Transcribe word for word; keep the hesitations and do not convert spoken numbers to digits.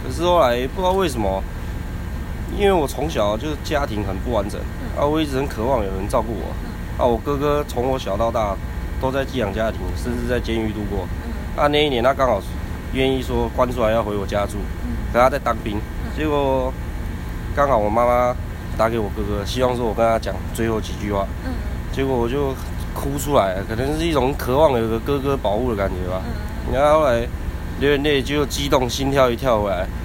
可是后来不知道为什么，因为我从小就是家庭很不完整，嗯、啊，我一直很渴望有人照顾我。嗯、啊，我哥哥从我小到大都在寄养家庭，甚至在监狱度过。嗯、啊，那一年他刚好愿意说关出来要回我家住，嗯、可他在当兵，嗯、结果刚好我妈妈打给我哥哥，希望说我跟他讲最后几句话。嗯、结果我就哭出来了，可能是一种渴望有个哥哥保护的感觉吧。嗯、然后后来流眼泪就激动，心跳一跳回来。